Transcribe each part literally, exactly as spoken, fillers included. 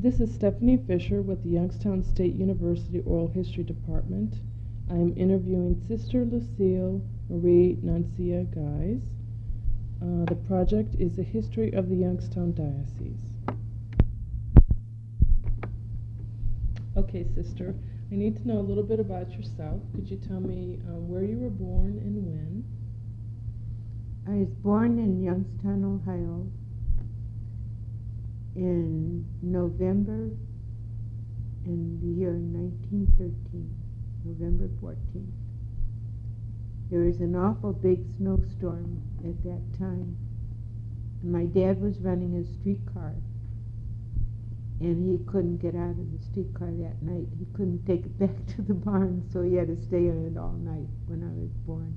This is Stephanie Fisher with the Youngstown State University Oral History Department. I am interviewing Sister Lucille Marie Nuncia Guys. Uh, the project is a history of the Youngstown Diocese. Okay, Sister, I need to know a little bit about yourself. Could you tell me um, where you were born and when? I was born in Youngstown, Ohio, in November in the year nineteen thirteen, November fourteenth. There was an awful big snowstorm at that time, and my dad was running a streetcar, and he couldn't get out of the streetcar that night. He couldn't take it back to the barn, so he had to stay in it all night when I was born.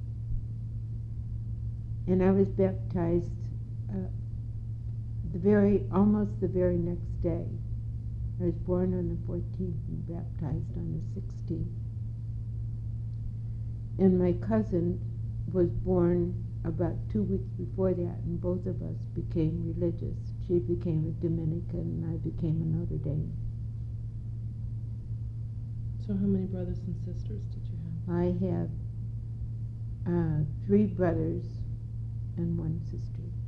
And I was baptized uh, the very, almost the very next day. I was born on the fourteenth and baptized on the sixteenth. And my cousin was born about two weeks before that, and both of us became religious. She became a Dominican, and I became a Notre Dame. So how many brothers and sisters did you have? I have uh, three brothers and one sister.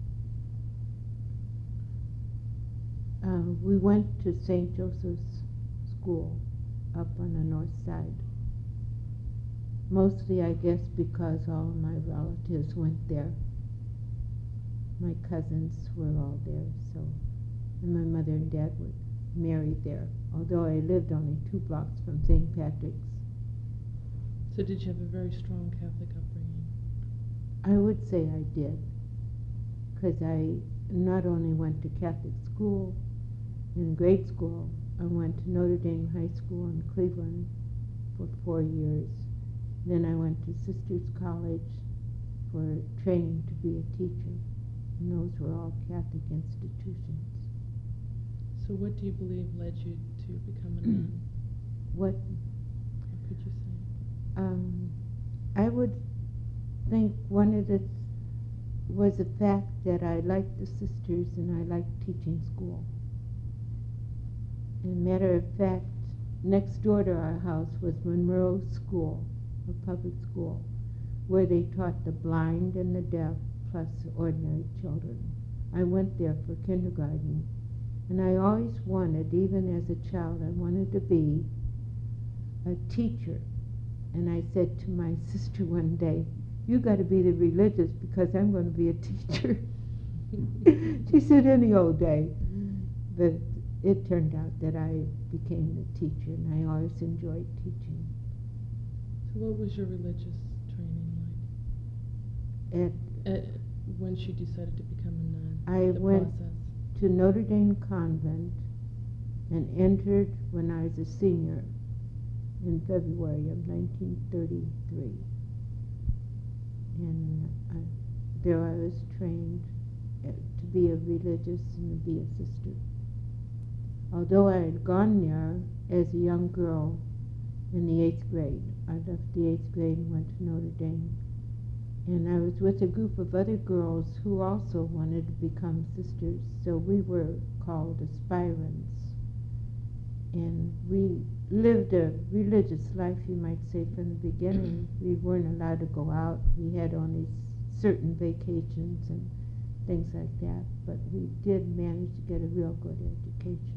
Uh, we went to Saint Joseph's School up on the north side. Mostly, I guess, because all of my relatives went there. My cousins were all there, so, and my mother and dad were married there, although I lived only two blocks from Saint Patrick's. So did you have a very strong Catholic upbringing? I would say I did, because I not only went to Catholic school, in grade school, I went to Notre Dame High School in Cleveland for four years. Then I went to Sisters College for training to be a teacher, and those were all Catholic institutions. So what do you believe led you to become a nun? What? What could you say? Um, I would think one of the was the fact that I liked the sisters and I liked teaching school. As a matter of fact, next door to our house was Monroe School, a public school, where they taught the blind and the deaf plus ordinary children. I went there for kindergarten, and I always wanted, even as a child, I wanted to be a teacher. And I said to my sister one day, "You got to be the religious because I'm going to be a teacher." She said, "Any old day." But it turned out that I became the teacher, and I always enjoyed teaching. So what was your religious training like? At, At, when she decided to become a nun? I the went process. to Notre Dame Convent and entered when I was a senior in February of nineteen thirty-three. And I, there I was trained uh, to be a religious and to be a sister. Although I had gone there as a young girl in the eighth grade, I left the eighth grade and went to Notre Dame. And I was with a group of other girls who also wanted to become sisters, so we were called aspirants. And we lived a religious life, you might say, from the beginning. We weren't allowed to go out. We had only certain vacations and things like that, but we did manage to get a real good education.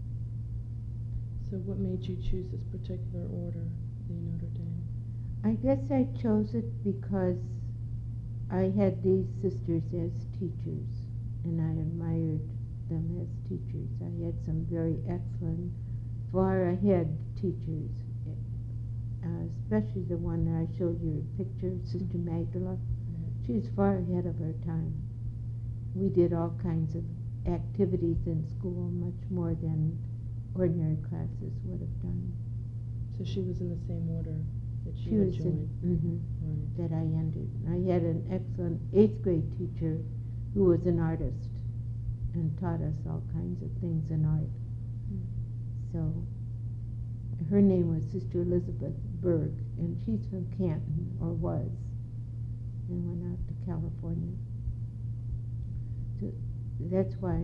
So what made you choose this particular order, the Notre Dame? I guess I chose it because I had these sisters as teachers, and I admired them as teachers. I had some very excellent, far ahead teachers, uh, especially the one that I showed you a picture, Sister Magdala. Mm-hmm. She was far ahead of her time. We did all kinds of activities in school, much more than ordinary classes would have done. So she was in the same order that She you had was joined? in, mm-hmm, Right. that I entered. I had an excellent eighth grade teacher who was an artist and taught us all kinds of things in art. Mm. So her name was Sister Elizabeth Berg, and she's from Canton, or was, and went out to California. So that's why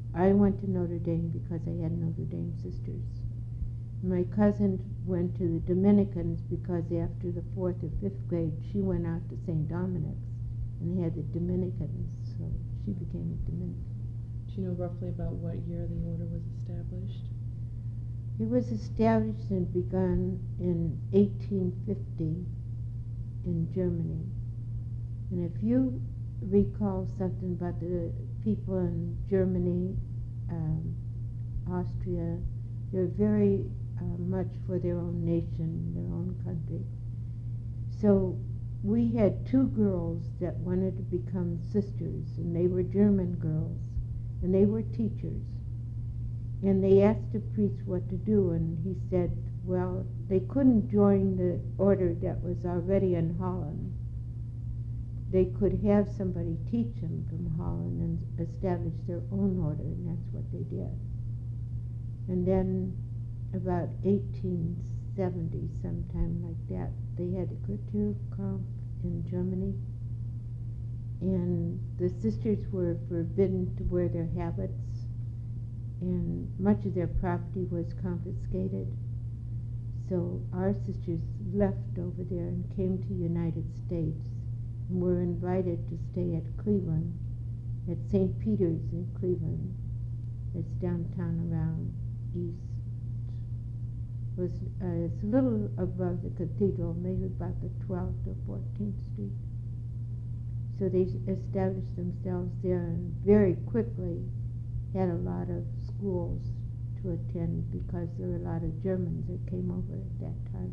I went to Notre Dame because I had Notre Dame sisters. My cousin went to the Dominicans because after the fourth or fifth grade, she went out to Saint Dominic's, and they had the Dominicans, so she became a Dominican. Do you know roughly about what year the order was established? It was established and begun in eighteen fifty in Germany. And if you recall something about the people in Germany, um, Austria, they're very uh, much for their own nation, their own country. So we had two girls that wanted to become sisters, and they were German girls, and they were teachers. And they asked the priest what to do, and he said, well, they couldn't join the order that was already in Holland. They could have somebody teach them from Holland and establish their own order, and that's what they did. And then about eighteen seventy, sometime like that, they had a Kulturkampf in Germany, and the sisters were forbidden to wear their habits, and much of their property was confiscated. So our sisters left over there and came to the United States, and were invited to stay at Cleveland, at Saint Peter's in Cleveland. It's downtown around East. It was, uh, it's a little above the cathedral, maybe about the twelfth or fourteenth Street. So they established themselves there and very quickly had a lot of schools to attend because there were a lot of Germans that came over at that time.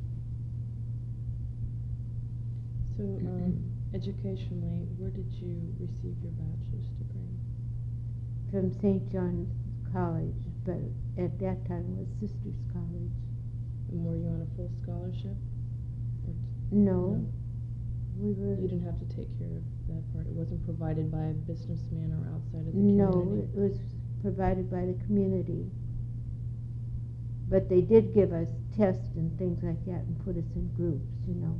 So, um, educationally, where did you receive your bachelor's degree? From Saint John's College, but at that time it was Sisters College. And were you on a full scholarship? Or t- No, no? we were. You didn't have to take care of that part. It wasn't provided by a businessman or outside of the No, community? it was provided by the community. But they did give us tests and things like that and put us in groups, you know.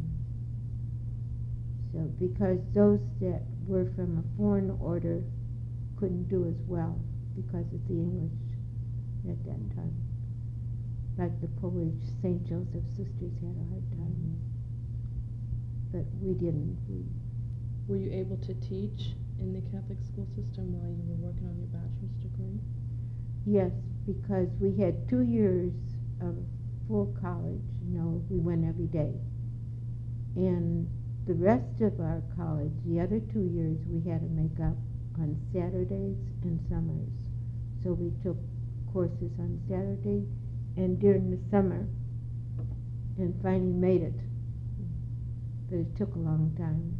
So because those that were from a foreign order couldn't do as well because of the English at that time. Like the Polish Saint Joseph sisters had a hard time. Mhm. But we didn't. We, Were you able to teach in the Catholic school system while you were working on your bachelor's degree? yes, because we had two years of full college. You know, we went every day. And the rest of our college, the other two years, we had to make up on Saturdays and summers. So we took courses on Saturday and during the summer and finally made it. But it took a long time.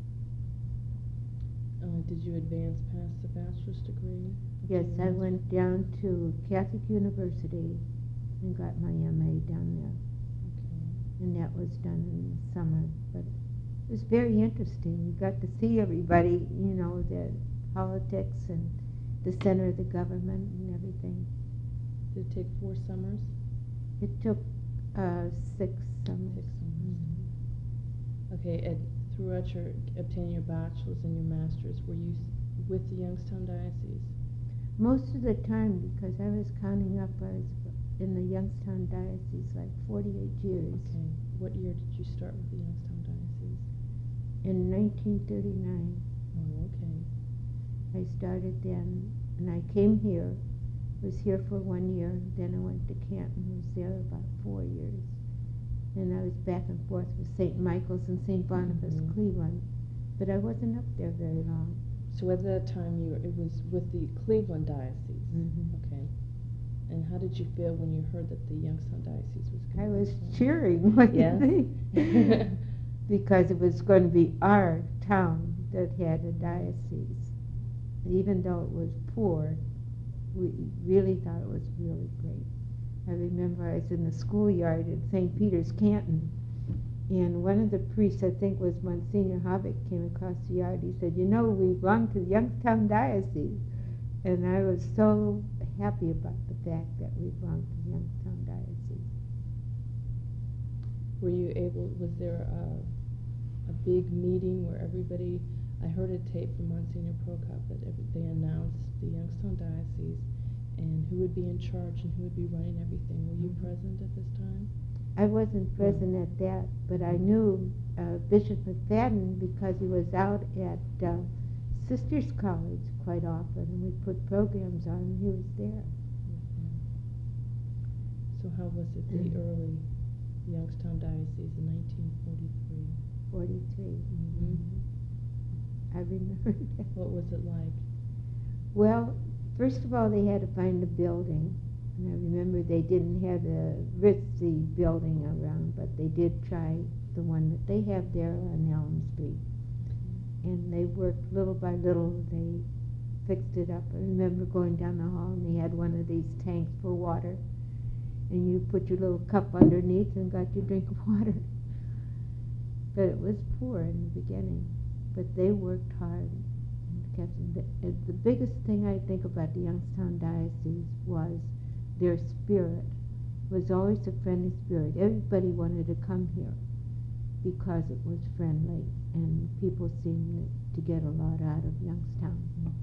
Uh, did you advance past the bachelor's degree? Yes, Okay, I that's- went down to Catholic University and got my M A down there. Okay. And that was done in the summer. But it was very interesting. You got to see everybody, you know, the politics and the center of the government and everything. Did it take four summers? It took uh, six summers. Six summers. Mhm. Okay, and throughout your obtaining your bachelor's and your master's, were you s- with the Youngstown Diocese? Most of the time, because I was counting up, I was in the Youngstown Diocese like forty-eight years. Okay. What year did you start with the Youngstown Diocese? In nineteen thirty-nine, Oh, okay. I started then, and I came here, was here for one year, then I went to Canton, was there about four years. And I was back and forth with Saint Michael's and Saint Boniface, Mhm. Cleveland, but I wasn't up there very long. So at that time, you were, it was with the Cleveland Diocese. Mhm. Okay. And how did you feel when you heard that the Youngstown Diocese was going I to was be formed? cheering, what do Yeah? you think? Because it was going to be our town that had a diocese. Even though it was poor, we really thought it was really great. I remember I was in the schoolyard at Saint Peter's, Canton, and one of the priests, I think was Monsignor Habeck, came across the yard. He said, you know, we belong to the Youngstown Diocese. And I was so happy about the fact that we belonged to the Youngstown Diocese. Were you able, was there a, a big meeting where everybody I heard a tape from Monsignor Prokop that every, they announced the Youngstown Diocese and who would be in charge and who would be running everything. Were you Mhm. present at this time? I wasn't present No. at that, but I knew uh, Bishop McFadden because he was out at uh, Sisters College quite often, and we put programs on, and he was there. Mhm. So how was it, the early Youngstown Diocese in nineteen forty-three? forty-three. Mm-hmm. I remember that. What was it like? Well, first of all, they had to find a building. And I remember they didn't have the ritzy building around, but they did try the one that they have there on Elm Street. And they worked little by little. They fixed it up. I remember going down the hall, and they had one of these tanks for water. And you put your little cup underneath and got your drink of water. But it was poor in the beginning. But they worked hard. And kept the, uh, the biggest thing I think about the Youngstown Diocese was their spirit. It was always a friendly spirit. Everybody wanted to come here because it was friendly, and people seemed to get a lot out of Youngstown.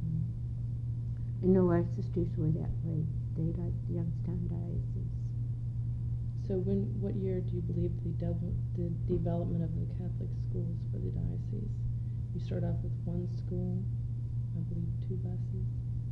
Mm-hmm. I know our sisters were that way. They liked the Youngstown Diocese. So when, what year do you believe the, devel- the development of the Catholic schools for the diocese? You start off with one school, I believe two buses.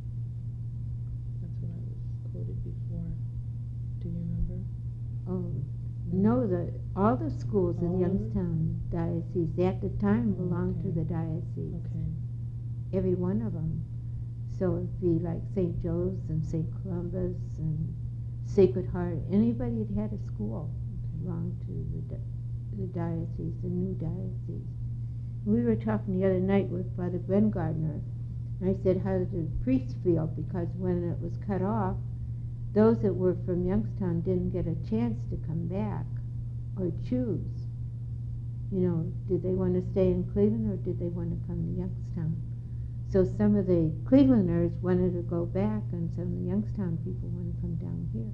That's what I was quoted before. Do you remember? Oh, no, the all the schools in All of it? Youngstown Diocese at the time Oh, belonged to okay. the diocese. Okay. Every one of them. So it'd be like Saint Joe's and Saint Columba's and Sacred Heart. Anybody that had a school Okay. belonged to the, di- the diocese, the new diocese. We were talking the other night with Father Glenn Gardner, and I said, how did the priests feel? Because when it was cut off, those that were from Youngstown didn't get a chance to come back or choose. You know, did they want to stay in Cleveland or did they want to come to Youngstown? So some of the Clevelanders wanted to go back, and some of the Youngstown people wanted to come down here.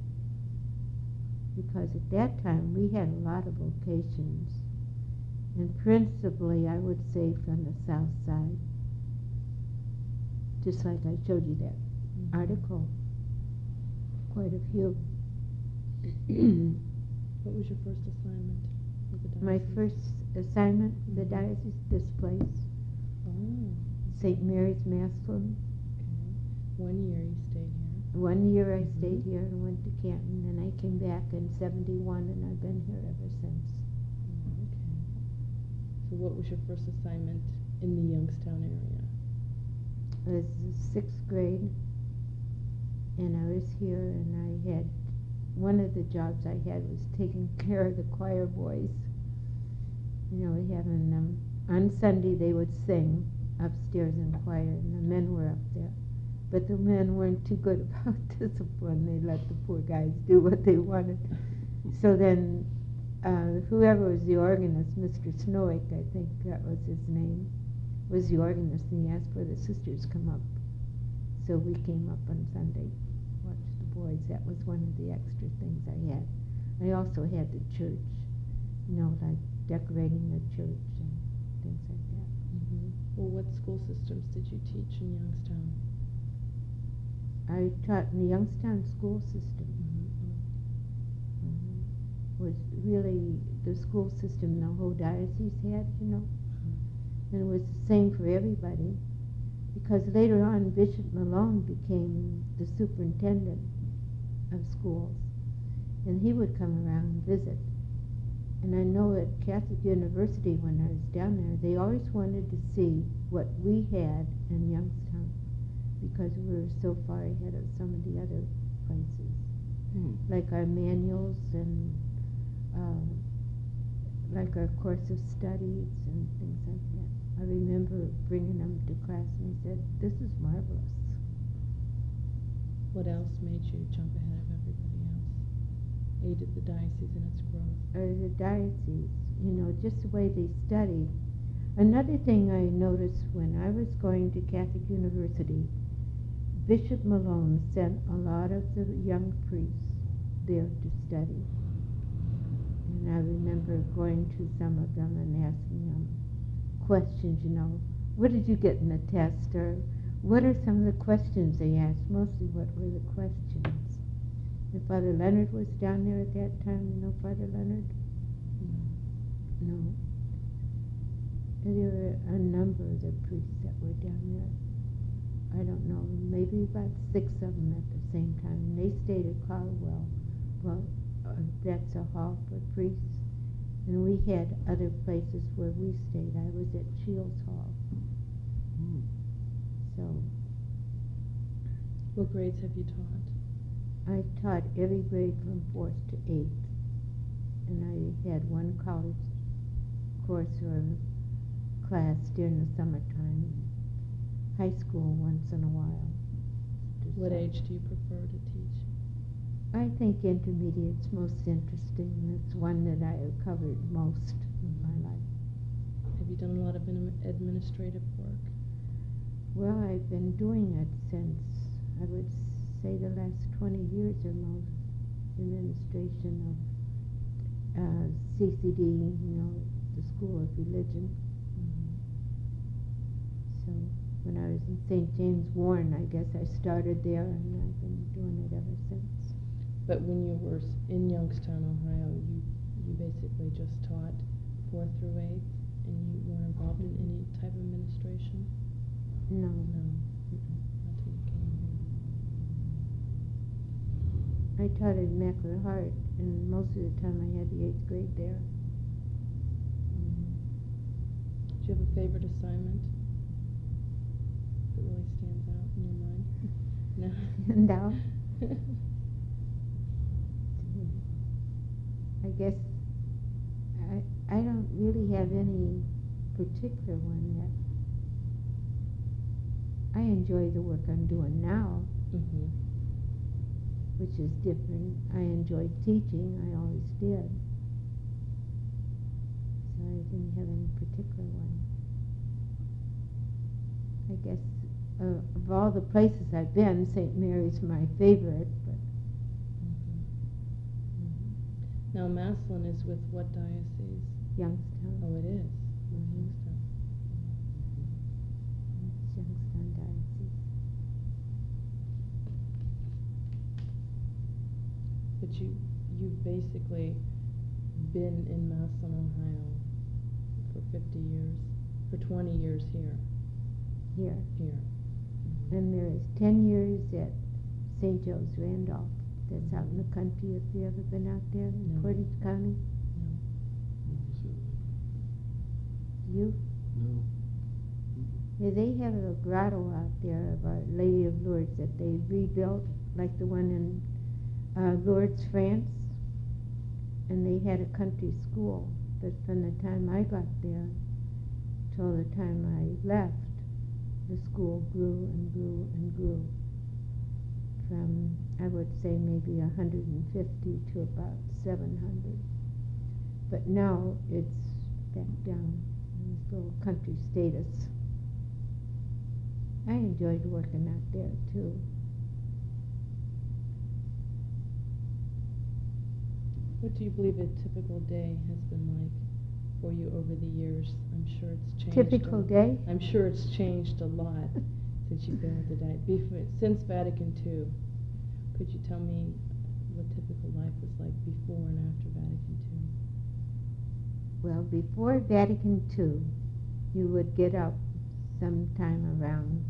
Because at that time we had a lot of vocations, and principally I would say from the south side, just like I showed you that Mm-hmm. article. Quite a few. What was your first assignment with the diocese? My first assignment in the Mhm. diocese, this place, Oh, Saint Mary's Massillon. okay. One year you stayed here. One year I Mhm. stayed here and went to Canton, and I came back in seventy-one, and I've been here ever since. Oh, okay. So what was your first assignment in the Youngstown area? It was the sixth grade, and I was here, and I had, one of the jobs I had was taking care of the choir boys. You know, having them, on Sunday they would sing upstairs in choir, and the men were up there. But the men weren't too good about discipline. They let the poor guys do what they wanted. So then, uh, whoever was the organist, Mister Snowick, I think that was his name, was the organist, and he asked for the sisters to come up. So we came up on Sunday, watched the boys. That was one of the extra things I had. I also had the church, you know, like decorating the church and things like that. Mm-hmm. Well, what school systems did you teach in Youngstown? I taught in the Youngstown school system. Mm-hmm. um, was really the school system the whole diocese had, you know. Mm-hmm. And it was the same for everybody, because later on Bishop Malone became the superintendent of schools, and he would come around and visit. And I know at Catholic University, when I was down there, they always wanted to see what we had in Youngstown, because we were so far ahead of some of the other places, Mm. like our manuals and uh, like our course of studies and things like that. I remember bringing them to class, and I said, "This is marvelous." What else made you jump ahead of everybody else? Aided the diocese in its growth? Or the diocese, you know, just the way they studied. Another thing I noticed when I was going to Catholic University, Bishop Malone sent a lot of the young priests there to study. And I remember going to some of them and asking them questions, you know, what did you get in the test, or what are some of the questions they asked? Mostly, what were the questions? And Father Leonard was down there at that time. You know Father Leonard? No. No. And there were a number of the priests that were down there. I don't know, maybe about six of them at the same time. And they stayed at Caldwell. Well, uh, that's a hall for priests. And we had other places where we stayed. I was at Shields Hall. Mm. So What grades have you taught? I taught every grade from fourth to eighth. And I had one college course or class during the summertime. High school once in a while. What So age do you prefer to teach? I think intermediate's most interesting. It's one that I have covered most in my life. Have you done a lot of admi- administrative work? Well, I've been doing it since, I would say, the last twenty years or most. Administration of uh, C C D, you know, the School of Religion. So when I was in Saint James Warren, I guess I started there, and I've been doing it ever since. But when you were s- in Youngstown, Ohio, you, you basically just taught fourth through eighth, and you weren't involved in any type of administration? No. No. Mm-mm. Not till you came here. I taught at Immaculate Heart, and most of the time I had the eighth grade there. Do you have a favorite assignment that really stands out in your mind? No. No. I guess I I don't really have any particular one that I enjoy the work I'm doing now, Mm-hmm. which is different. I enjoyed teaching, I always did. So I didn't have any particular one. I guess uh, of all the places I've been, Saint Mary's my favorite, but Mm-hmm. Now, Maslin is with what diocese? Youngstown. Oh, it is. Mhm. Youngstown. It's Youngstown Diocese. But you, you've basically been in Maslin, Ohio for fifty years, for twenty years here, Here. here. Mhm. And there is ten years at Saint Joe's Randolph. That's out in the country. Have you ever been out there in No. Portage County? No. Never said that. You? No. Yeah, they have a grotto out there of Our Lady of Lourdes that they rebuilt, like the one in uh, Lourdes, France. And they had a country school. But from the time I got there till the time I left, the school grew and grew and grew. From, I would say, maybe one hundred fifty to about seven hundred. But now it's back down in this little country status. I enjoyed working out there too. What do you believe a typical day has been like for you over the years? I'm sure it's changed. Typical a, day? I'm sure it's changed a lot since you've been with the diet. Before, since Vatican Two, could you tell me what typical life was like before and after Vatican Two? Well, before Vatican Two, you would get up sometime around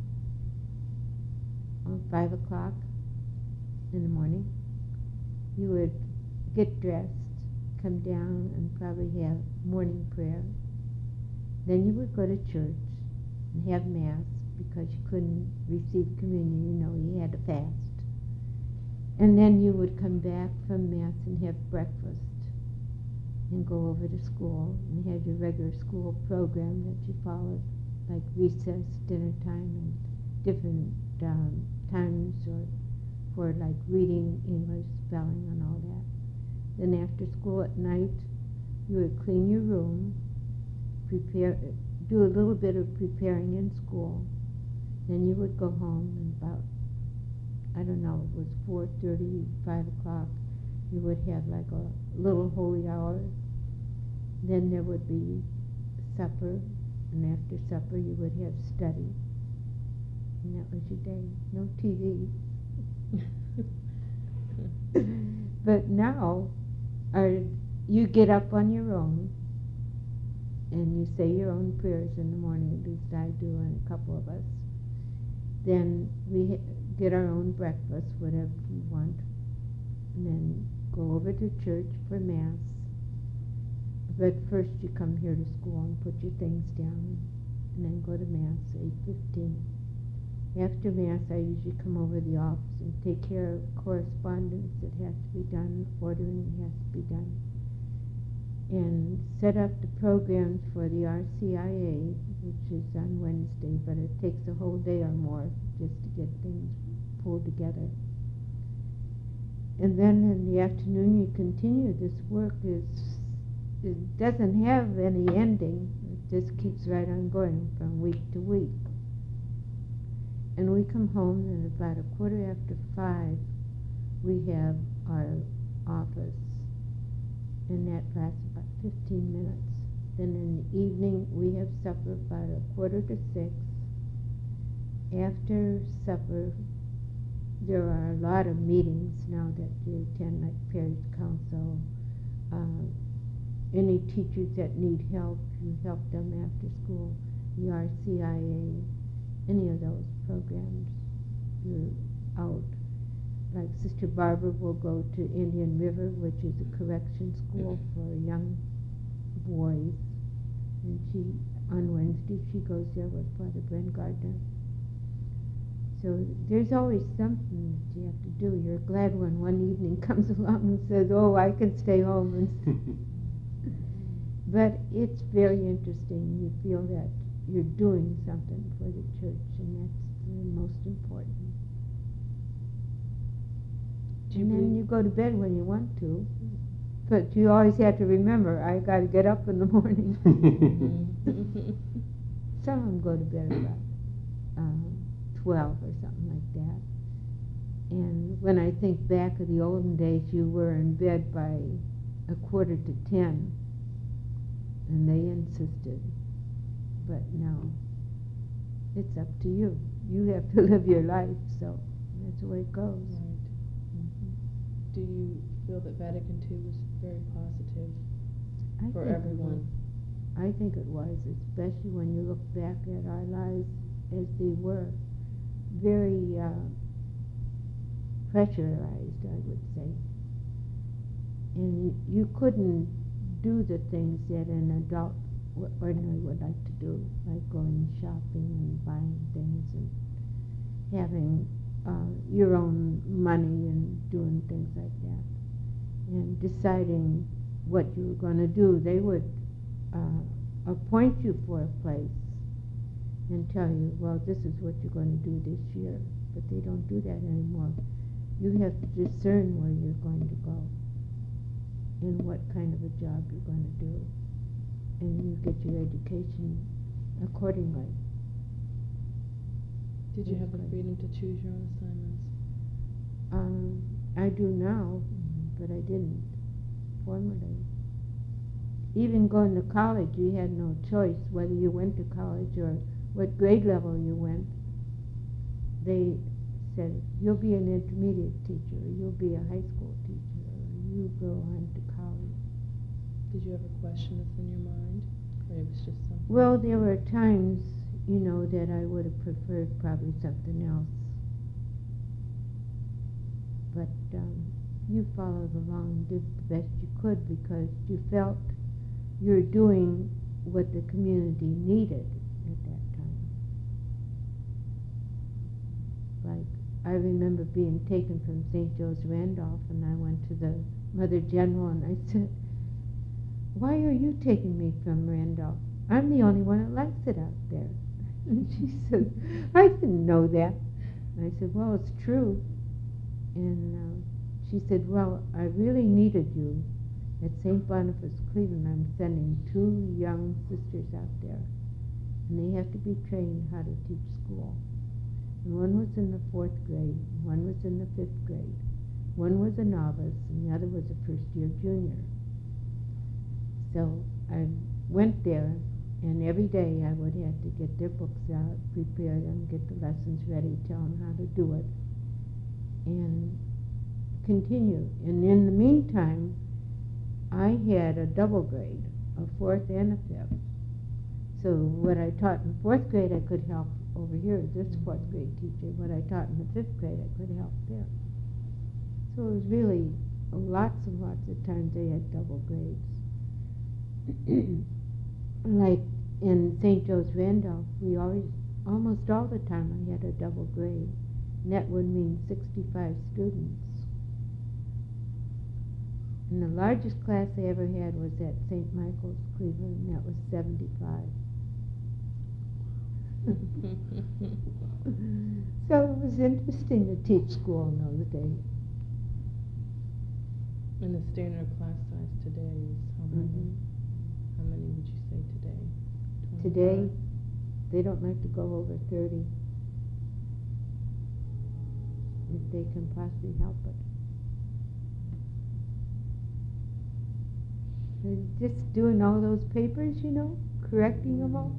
oh, five o'clock in the morning. You would get dressed, come down, and probably have morning prayer. Then you would go to church and have Mass because you couldn't receive communion. You know, you had to fast. And then you would come back from Mass and have breakfast and go over to school and have your regular school program that you followed, like recess, dinner time, and different um, times or for like reading, English, spelling, and all that. Then after school at night, you would clean your room, prepare, do a little bit of preparing in school. Then you would go home and about, I don't know, it was four thirty, five o'clock, you would have like a little holy hour. Then there would be supper, and after supper you would have study, and that was your day. No T V. But now, are, you get up on your own, and you say your own prayers in the morning, at least I do, and a couple of us. Then we ha- get our own breakfast, whatever we want, and then go over to church for Mass. But first you come here to school and put your things down, and then go to Mass, eight fifteen. After Mass, I usually come over to the office and take care of correspondence that has to be done, ordering that has to be done, and set up the programs for the R C I A, which is on Wednesday, but it takes a whole day or more just to get things pulled together. And then in the afternoon you continue. This work is, it doesn't have any ending. It just keeps right on going from week to week. And we come home, and about a quarter after five, we have our office, and that lasts about fifteen minutes. Then in the evening, we have supper about a quarter to six. After supper, there are a lot of meetings now that you attend, like Parish Council. Uh, any teachers that need help, you help them after school. The R C I A, any of those programs, you're out. Like Sister Barbara will go to Indian River, which is a correction school for young boys, and she, on Wednesday, she goes there with Father Brent Gardner. So there's always something that you have to do. You're glad when one evening comes along and says, oh, I can stay home. And but it's very interesting. You feel that you're doing something for the church, and that's the most important. Do you And then believe- you go to bed when you want to, but you always have to remember, I got to get up in the morning. Some of them go to bed about uh, twelve or something like that. And when I think back of the olden days, you were in bed by a quarter to ten, and they insisted. But now, it's up to you. You have to live your life, so that's the way it goes. Right. Mhm. Do you feel that Vatican Two was very positive I for think it everyone? was. I think it was, especially when you look back at our lives as they were. Very uh, pressurized, I would say. And you couldn't do the things that an adult w- ordinarily would like to do, like going shopping and buying things and having uh, your own money and doing things like that, and deciding what you were going to do. They would uh, appoint you for a place and tell you, well, this is what you're going to do this year, but they don't do that anymore. You have to discern where you're going to go and what kind of a job you're going to do, and you get your education accordingly. Did you That's have the great. freedom to choose your own assignments? Um, I do now, Mm-hmm. but I didn't formerly. Even going to college, you had no choice whether you went to college or what grade level you went. They said, you'll be an intermediate teacher, or you'll be a high school teacher, or you go on to college. Did you ever question this in your mind, or it was just something? Well, there were times, you know, that I would have preferred probably something else. But um, you followed along and did the best you could because you felt you were doing what the community needed at that time. Like, I remember being taken from Saint Joe's Randolph, and I went to the Mother General and I said, why are you taking me from Randolph? I'm the only one that likes it out there. And she said, I didn't know that. And I said, well, it's true. And uh, she said, well, I really needed you. At Saint Boniface, Cleveland, I'm sending two young sisters out there, and they have to be trained how to teach school. And one was in the fourth grade, one was in the fifth grade. One was a novice, and the other was a first-year junior. So I went there, And every day I would have to get their books out, prepare them, get the lessons ready, tell them how to do it, and continue. And in the meantime, I had a double grade, a fourth and a fifth. So what I taught in fourth grade, I could help over here, this fourth grade teacher. What I taught in the fifth grade, I could help there. So it was really lots and lots of times they had double grades. Like in Saint Joe's Randolph, we always, almost all the time I had a double grade. And that would mean sixty-five students. And the largest class I ever had was at Saint Michael's, Cleveland, and that was seventy-five. So it was interesting to teach school in those days. And the standard class size today is how many? Mhm. How many would you say today? Today, twenty-five? they don't like to go over thirty if they can possibly help it. They're just doing all those papers, you know, correcting them all.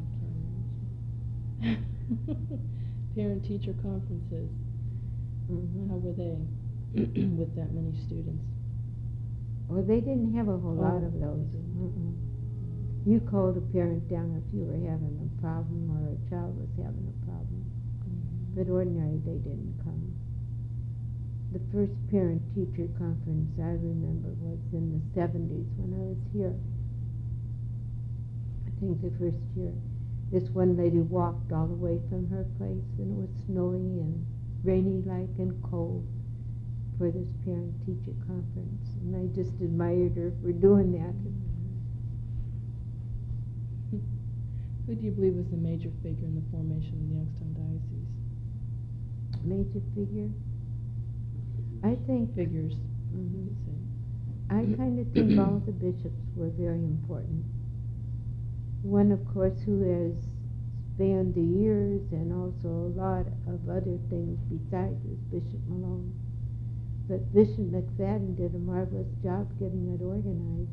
Parent-teacher conferences. Mhm. How were they with that many students? Well, they didn't have a whole Oh, lot of they those. didn't. Mm-mm. You called a parent down if you were having a problem or a child was having a problem. Mhm. But ordinarily, they didn't come. The first parent-teacher conference I remember was in the seventies when I was here. I think the first year. This one lady walked all the way from her place, and it was snowy and rainy-like and cold for this parent-teacher conference. And I just admired her for doing that. Who do you believe was the major figure in the formation of the Youngstown Diocese? Major figure. I think Figures, Mhm. you could say. I kind of think all the bishops were very important. One, of course, who has spanned the years and also a lot of other things besides is Bishop Malone. But Bishop McFadden did a marvelous job getting it organized.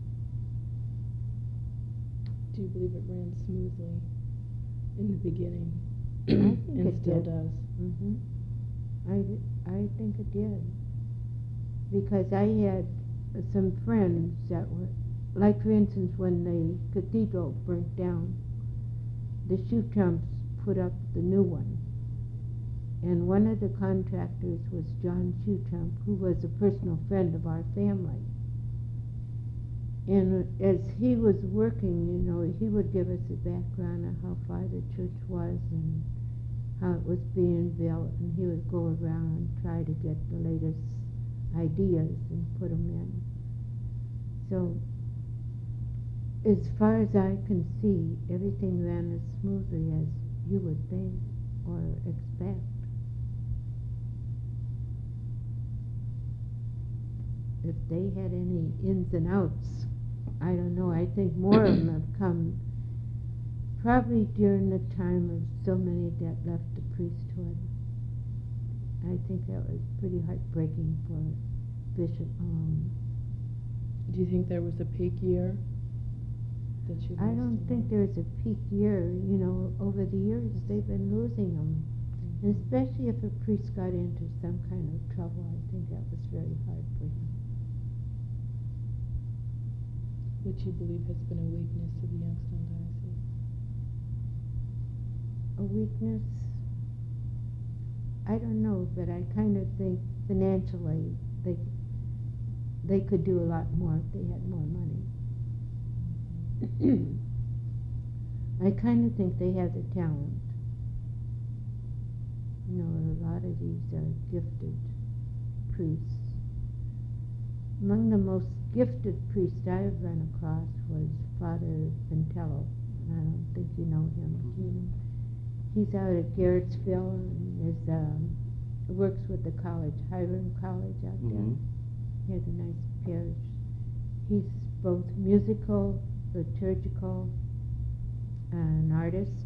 Do you believe it ran smoothly in the beginning? I think and it still did. does. hmm I, I think it did. Because I had uh, some friends that were, like for instance when the cathedral burnt down, the Schutrumps put up the new one. And one of the contractors was John Schutrump, who was a personal friend of our family. And as he was working, you know, he would give us a background of how far the church was and how it was being built, and he would go around and try to get the latest ideas and put them in. So, as far as I can see, everything ran as smoothly as you would think or expect. If they had any ins and outs, I don't know. I think more of them have come probably during the time of so many that left the priesthood. I think that was pretty heartbreaking for Bishop Malone. Do you think there was a peak year that you I lost don't a think lot? there's a peak year. You know, over the years they've been losing them. And especially if a priest got into some kind of trouble, I think that was very hard for him. Which you believe has been a weakness of the Youngstown Diocese? A weakness? I don't know, but I kind of think financially they they could do a lot more if they had more money. I kind of think they have the talent. You know, a lot of these are gifted priests. Among the most gifted priests I've run across was Father Pintello, and I don't think you know him. Do you know? He's out at Garrettsville and is, um, works with the college, Hiram College out there. Mhm. He has a nice parish. He's both musical, liturgical, an artist,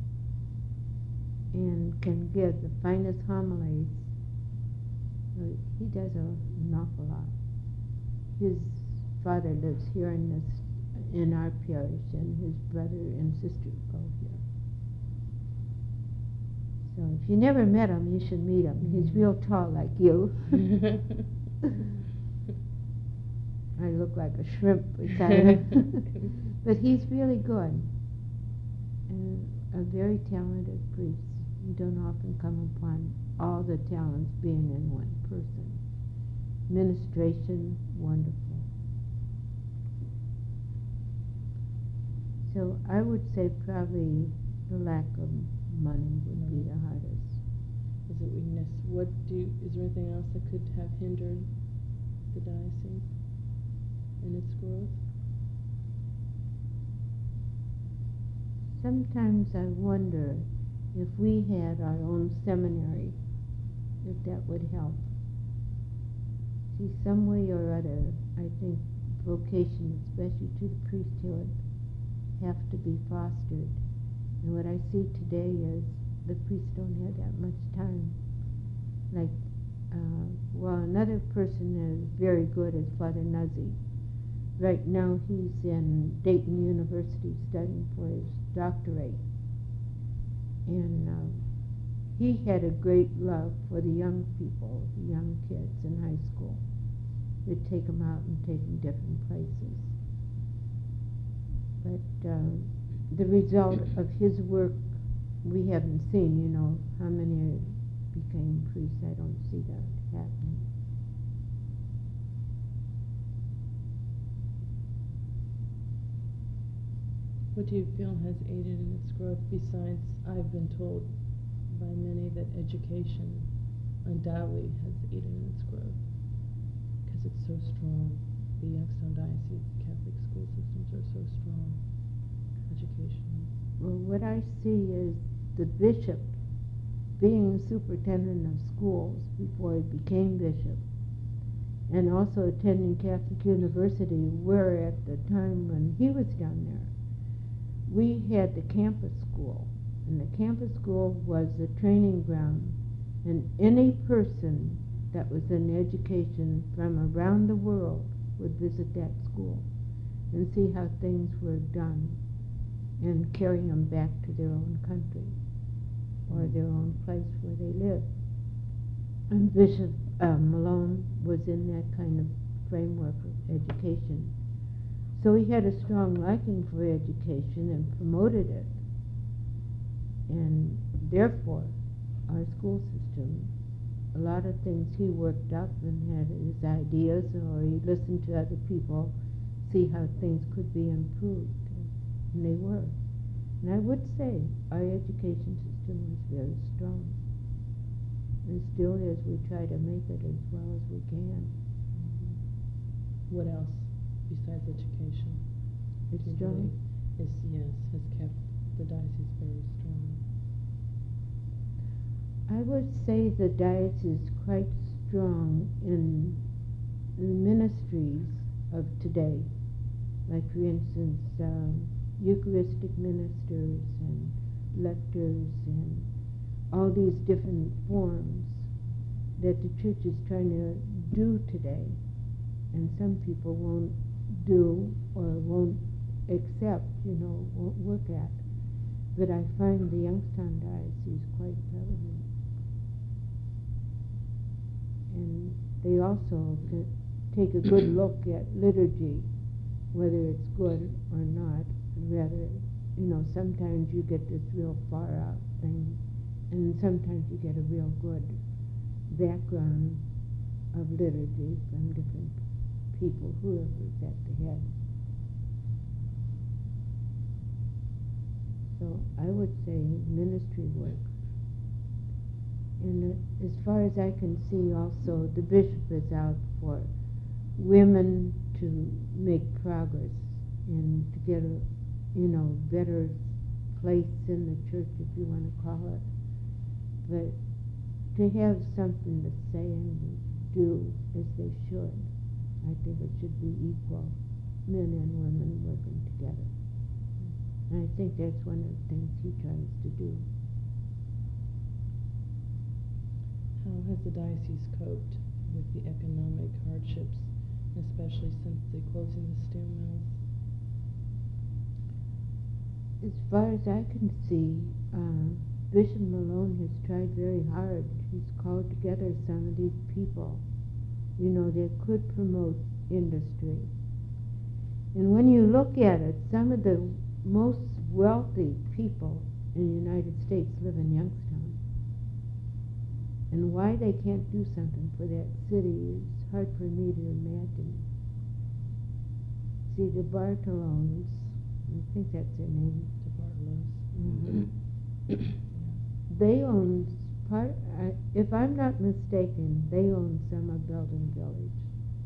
and can give the finest homilies. Uh, He does a, an awful lot. His father lives here in this in our parish, and his brother and sister go here. So if you never met him, you should meet him. He's Mhm. real tall like you. I look like a shrimp beside him. But he's really good. And a very talented priest. You don't often come upon all the talents being in one person. Ministration, wonderful. So I would say probably the lack of money would be the hardest. Is it weakness? What do you, is there anything else that could have hindered the diocese in its growth? Sometimes I wonder if we had our own seminary, if that would help. See, some way or other, I think vocation, especially to the priesthood, have to be fostered. And what I see today is the priests don't have that much time. Like, uh, well, another person is very good is Father Nuzzi. Right now he's in Dayton University studying for his doctorate. And uh, he had a great love for the young people, the young kids in high school. They'd take them out and take them different places. But uh, the result of his work, we haven't seen, you know, how many became priests. I don't see that happening. What do you feel has aided in its growth besides, I've been told by many that education undoubtedly has aided in its growth because it's so strong. The Youngstown Diocese Catholic school systems are so strong educationally. Well, what I see is the bishop being superintendent of schools before he became bishop, and also attending Catholic University, where at the time when he was down there, we had the campus school, and the campus school was the training ground, and any person that was in education from around the world would visit that school and see how things were done and carry them back to their own country or their own place where they lived. And Bishop uh, Malone was in that kind of framework of education. So he had a strong liking for education and promoted it. And therefore, our school system, a lot of things he worked up and had his ideas, or he listened to other people, see how things could be improved. And they were. And I would say our education system was very strong. And still is. We try to make it as well as we can. What else besides education? It's do you strong. believe Is, yes, has kept the diocese very strong. I would say the diocese is quite strong in the ministries of today. Like, for instance, um, Eucharistic ministers and lectors and all these different forms that the church is trying to do today. And some people won't do or won't accept, you know, won't work at. But I find the Youngstown Diocese quite prevalent. And they also get, take a good look at liturgy, whether it's good or not. Rather, you know, sometimes you get this real far out thing, and sometimes you get a real good background of liturgy from different people, whoever's at the head. So I would say ministry work. And uh, as far as I can see also, the bishop is out for women to make progress and to get a, you know, better place in the church, if you want to call it. But to have something to say and do as they should, I think it should be equal, men and women working together. And I think that's one of the things he tries to do. How has the diocese coped with the economic hardships, especially since the closing of the steel mills? as far as I can see, uh, Bishop Malone has tried very hard. He's called together some of these people, you know, that could promote industry. And when you look at it, some of the most wealthy people in the United States live in Youngstown. And why they can't do something for that city is hard for me to imagine. See, the Bartolones, I think that's their name. The Bartlows. Mhm. They own part, uh, if I'm not mistaken, they own some of Belden Village.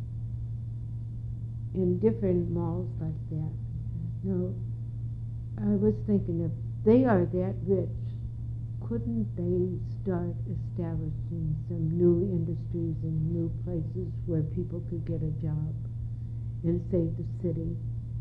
In different malls like that. Now, I was thinking, if they are that rich, couldn't they start establishing some new industries and new places where people could get a job and save the city?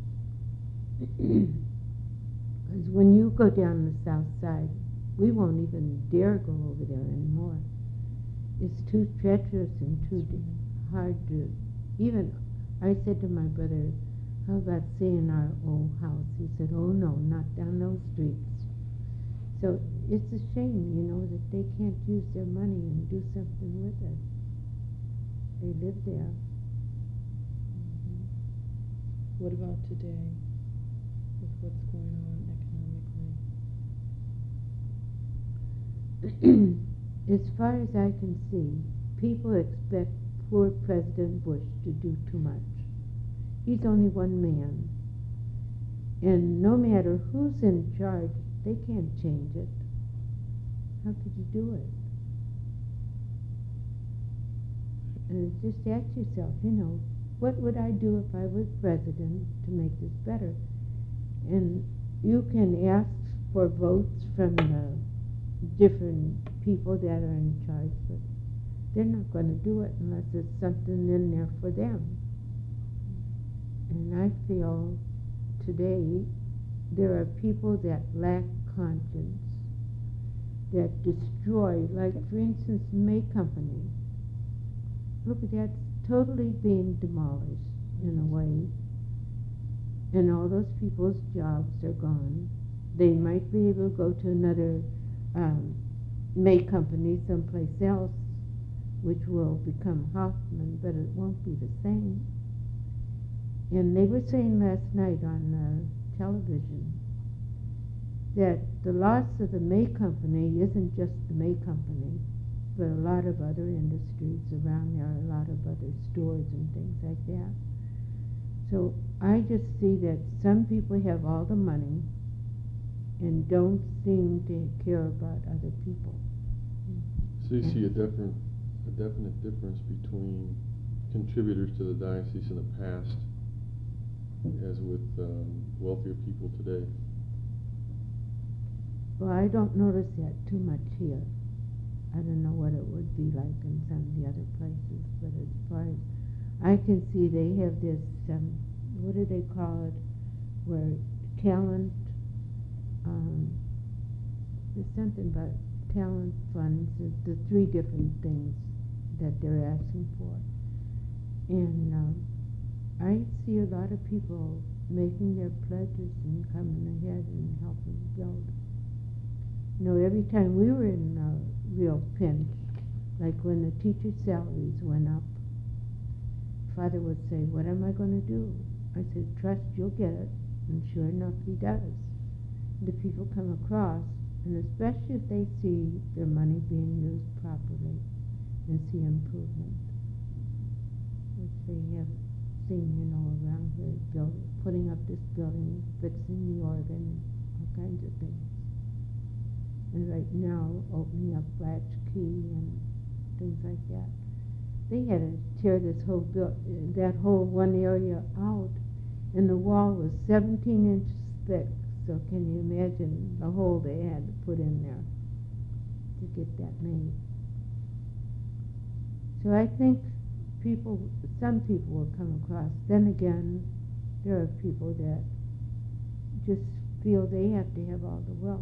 Because when you go down the south side, we won't even dare go over there anymore. It's too treacherous and too d- hard to even. I said to my brother, how about seeing our old house? He said, oh no, not down those streets. So it's a shame, you know, that they can't use their money and do something with it. They live there. Mhm. What about today, with what's going on economically? As far as I can see, people expect poor President Bush to do too much. He's only one man. And no matter who's in charge, they can't change it. How could you do it? And just ask yourself, you know, what would I do if I was president to make this better? And you can ask for votes from the different people that are in charge, but they're not going to do it unless there's something in there for them. And I feel today there are people that lack conscience, that destroy, like for instance, May Company. Look at that, totally being demolished in a way. And all those people's jobs are gone. They might be able to go to another um, May Company someplace else, which will become Hoffman, but it won't be the same. And they were saying last night on uh, television that the loss of the May Company isn't just the May Company, but a lot of other industries around there, a lot of other stores and things like that. So I just see that some people have all the money and don't seem to care about other people. So you see a different, a definite difference between contributors to the diocese in the past as with um, wealthier people today. Well, I don't notice that too much here. I don't know what it would be like in some of the other places, but as far as I can see, they have this, um, what do they call it, where talent, um, there's something about talent funds, the, the three different things that they're asking for. And um, I see a lot of people making their pledges and coming ahead and helping build. You know, every time we were in a real pinch, like when the teacher salaries went up, Father would say, what am I going to do? I said, trust you'll get it. And sure enough, he does. The people come across, and especially if they see their money being used properly and see improvement, which they have seen, you know, around here, build, putting up this building, fixing the organ, all kinds of things. And right now, opening up Latchkey and things like that. They had to tear this whole build, that whole one area out, and the wall was seventeen inches thick. So can you imagine the hole they had to put in there to get that made? So I think people, some people will come across. Then again, there are people that just feel they have to have all the wealth.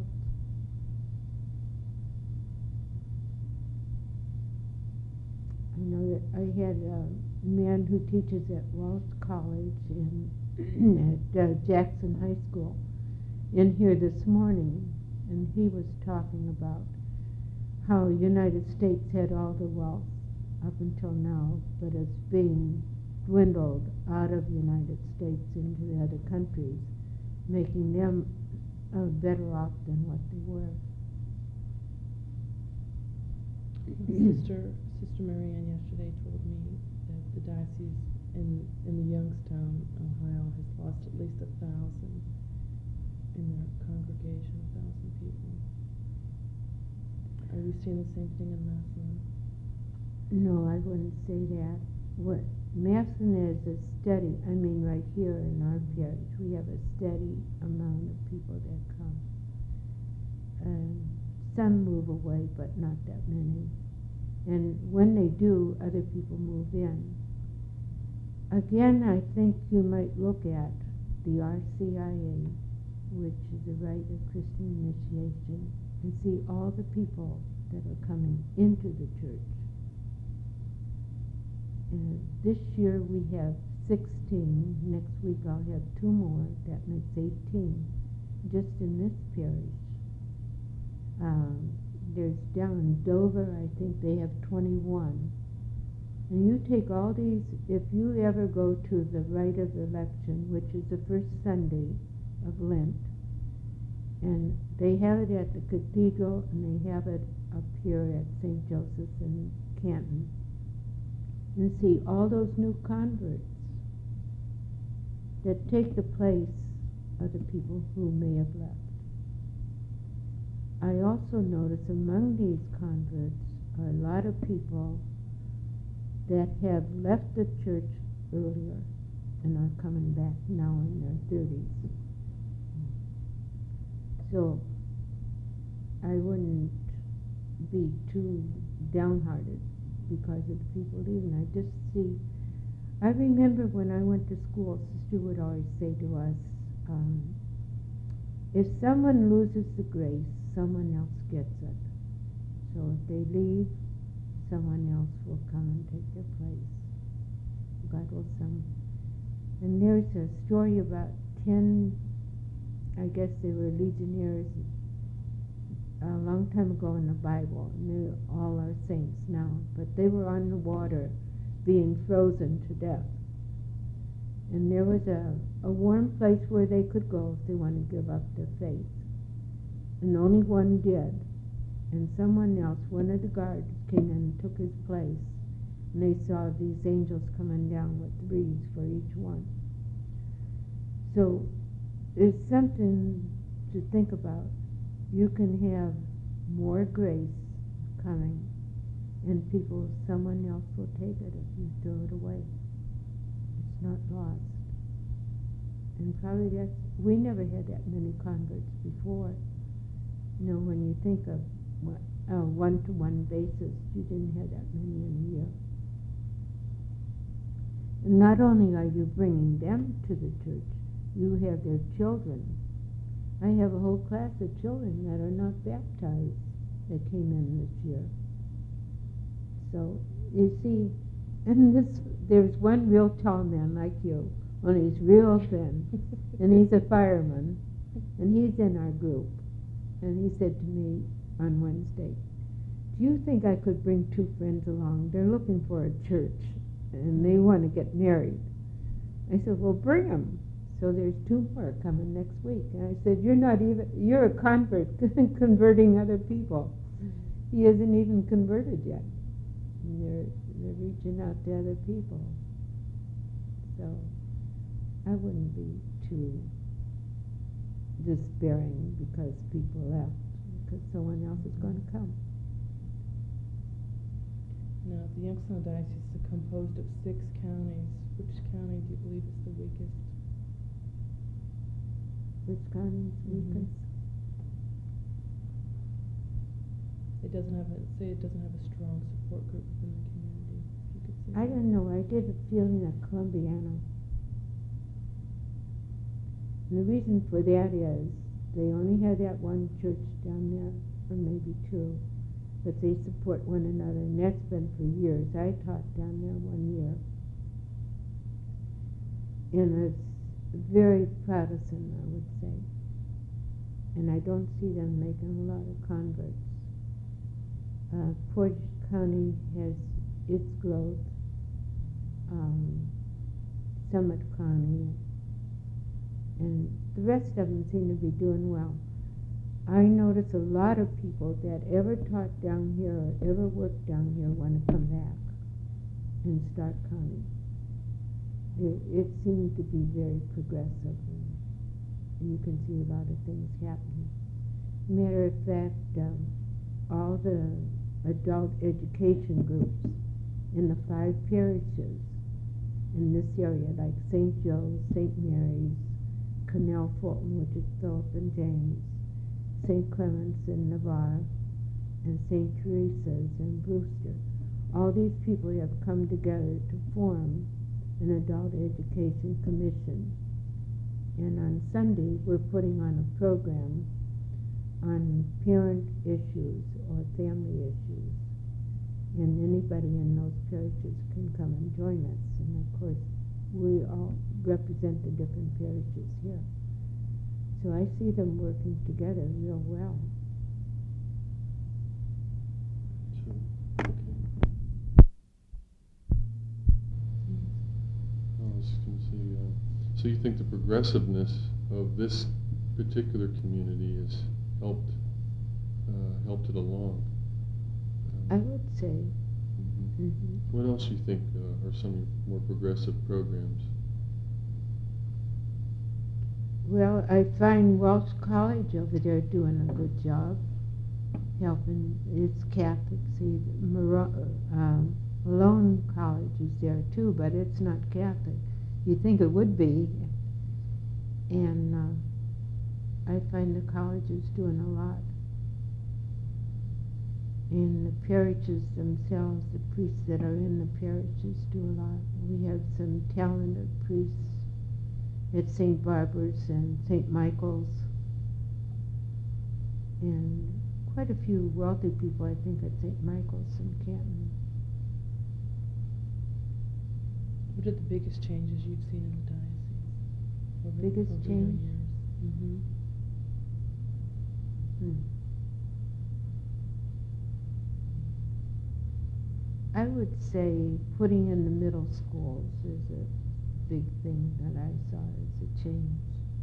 I know that I had a man who teaches at Walsh College in at uh, Jackson High School, in here this morning, and he was talking about how United States had all the wealth up until now, but it's being dwindled out of United States into the other countries, making them uh, better off than what they were. Sister Sister Marianne yesterday told me that the diocese in in the Youngstown, Ohio, has lost at least a thousand in their congregation, a thousand people. Are we seeing the same thing in Massillon? No, I wouldn't say that. What Massillon is a steady, I mean right here in our parish, we have a steady amount of people that come. And some move away, but not that many. And when they do, other people move in. Again, I think you might look at the R C I A, which is the Rite of Christian Initiation, and see all the people that are coming into the church. And this year we have sixteen. Next week I'll have two more. That makes eighteen, just in this parish. Um, there's down in Dover, I think they have twenty-one. And you take all these, if you ever go to the Rite of Election, which is the first Sunday of Lent, and they have it at the cathedral, and they have it up here at Saint Joseph's in Canton, and see all those new converts that take the place of the people who may have left. I also notice among these converts are a lot of people that have left the church earlier and are coming back now in their thirties. So I wouldn't be too downhearted because of the people leaving. I just see, I remember when I went to school, Sister would always say to us, um, if someone loses the grace, someone else gets it. So if they leave, someone else will come and take their place. God will some. And there's a story about ten, I guess they were legionnaires a long time ago in the Bible, and they all are saints now, but they were on the water being frozen to death. And there was a, a warm place where they could go if they wanted to give up their faith. And only one did. And someone else, one of the guards, came in and took his place. And they saw these angels coming down with wreaths for each one. So it's something to think about. You can have more grace coming, and people, someone else will take it if you throw it away. It's not lost. And probably that's, we never had that many converts before. You know, when you think of what, a one-to-one basis, you didn't have that many in a year. And not only are you bringing them to the church, you have their children. I have a whole class of children that are not baptized that came in this year. So, you see, and this, there's one real tall man like you, only he's real thin, and he's a fireman, and he's in our group. And he said to me on Wednesday, do you think I could bring two friends along? They're looking for a church, and they want to get married. I said, well, bring them. So there's two more coming next week. And I said, you're not even, you're a convert converting other people. He isn't even converted yet. And they're, they're reaching out to other people. So I wouldn't be too despairing because people left, because someone else is going to come. Now, the Youngstown Diocese is composed of six counties. Which county do you believe is the weakest? Which county is weakest? It doesn't have a, say it doesn't have a strong support group within the community, if you could say I that. don't know. I get a feeling of Columbiana. And the reason for that is they only have that one church down there, or maybe two, but they support one another, and that's been for years. I taught down there one year. And it's very Protestant, I would say. and I don't see them making a lot of converts. Uh, Portage County has its growth. Um, Summit County, and the rest of them seem to be doing well. I notice a lot of people that ever taught down here or ever worked down here want to come back in Stark County. It, it seems to be very progressive, and you can see a lot of things happening. Matter of fact, um, all the adult education groups in the five parishes in this area, like Saint Joe's, Saint Mary's, Canal Fulton, which is Philip and James, Saint Clements in Navarre, and Saint Teresa's in Brewster. All these people have come together to form an adult education commission. And on Sunday, we're putting on a program on parent issues or family issues. And anybody in those parishes can come and join us. And of course, we all represent the different parishes here. So I see them working together real well. So, okay. I was going to say, um, so you think the progressiveness of this particular community has helped uh, helped it along? I would say. Mm-hmm. Mm-hmm. What else do you think uh, are some more progressive programs? Well, I find Welsh College over there doing a good job helping. It's Catholic. See, Mar- um, Malone College is there too, but it's not Catholic. You think it would be. And uh, I find the college is doing a lot. And the parishes themselves, the priests that are in the parishes do a lot. We have some talented priests at Saint Barbara's and Saint Michael's, and quite a few wealthy people, I think, at Saint Michael's in Canton. What are the biggest changes you've seen in the diocese? Over, Biggest over change? your years? Mm-hmm. Hmm. I would say putting in the middle schools is a big thing that I saw as a change.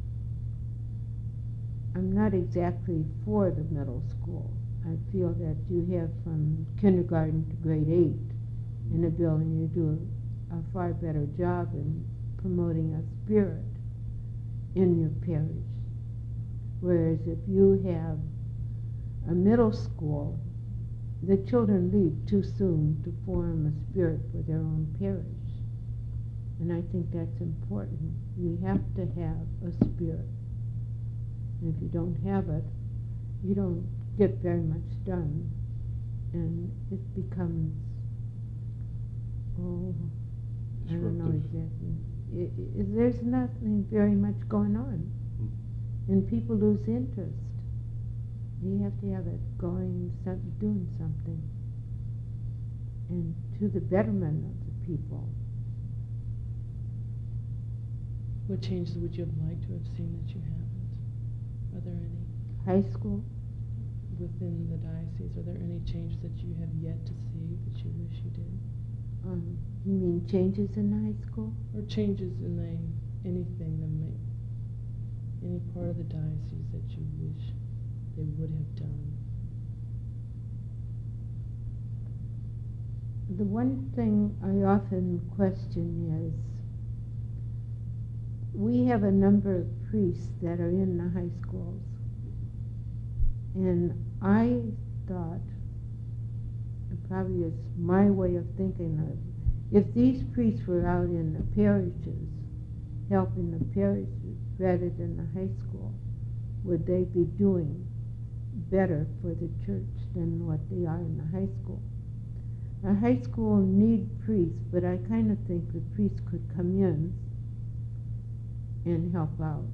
I'm not exactly for the middle school. I feel that you have from kindergarten to grade eight in a building, you do a, a far better job in promoting a spirit in your parish. Whereas if you have a middle school, the children leave too soon to form a spirit for their own parish. And I think that's important. You have to have a spirit. And if you don't have it, you don't get very much done. And it becomes, oh, I don't know Disruptive. exactly. It, it, there's nothing very much going on. Hmm. And people lose interest. You have to have it going, some, doing something, and to the betterment of the people. What changes would you have liked to have seen that you haven't? Are there any? High school? Within the diocese, are there any changes that you have yet to see that you wish you did? Um, you mean changes in high school? Or changes in the, anything that may, any part of the diocese that you wish they would have done? The one thing I often question is, we have a number of priests that are in the high schools. And I thought, it probably is my way of thinking of, if these priests were out in the parishes, helping the parishes rather than the high school, would they be doing better for the church than what they are in the high school? A high school need priests, but I kind of think the priests could come in and help out.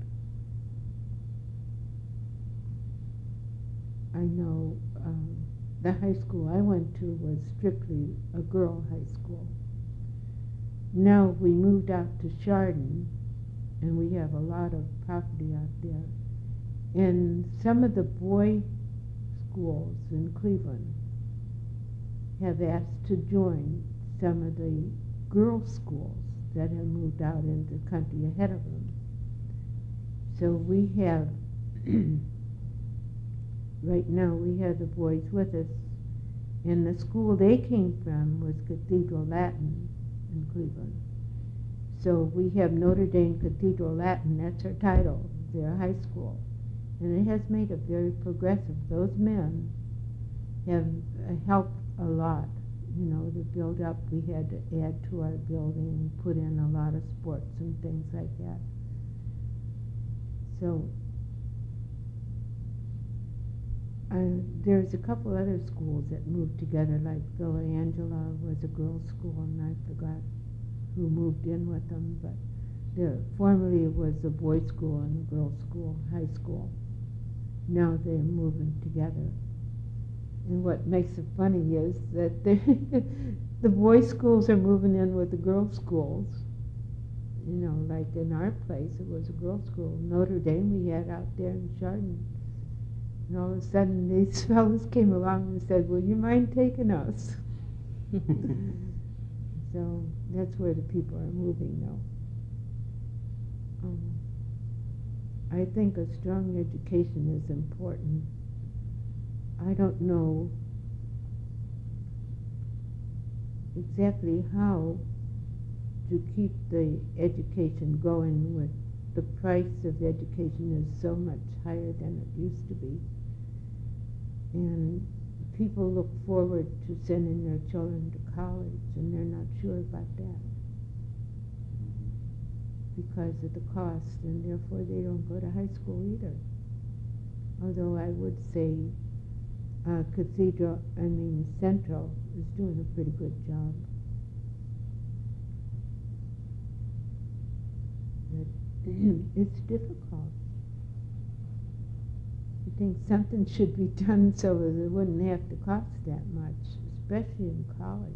I know um, the high school I went to was strictly a girl high school. Now we moved out to Chardon, and we have a lot of property out there. And some of the boy schools in Cleveland have asked to join some of the girls' schools that have moved out into the country ahead of them. So we have, right now we have the boys with us, and the school they came from was Cathedral Latin in Cleveland. So we have Notre Dame Cathedral Latin, that's our title, their high school. And it has made it very progressive. Those men have uh, helped a lot, you know, to build up. We had to add to our building, put in a lot of sports and things like that. So uh, there's a couple other schools that moved together, like Villa Angela was a girls' school, and I forgot who moved in with them, but there, formerly it was a boys' school and a girls' school, high school. Now they're moving together. And what makes it funny is that the boys' schools are moving in with the girls' schools. You know, like in our place, it was a girls' school. Notre Dame we had out there in Chardon. And all of a sudden these fellows came along and said, "Well, you mind taking us?" So that's where the people are moving now. Um, I think a strong education is important. I don't know exactly how to keep the education going with the price of education is so much higher than it used to be. And people look forward to sending their children to college, and they're not sure about that because of the cost, and therefore they don't go to high school either. Although I would say uh, Cathedral, I mean Central, is doing a pretty good job. But it's difficult. I think something should be done so that it wouldn't have to cost that much, especially in college.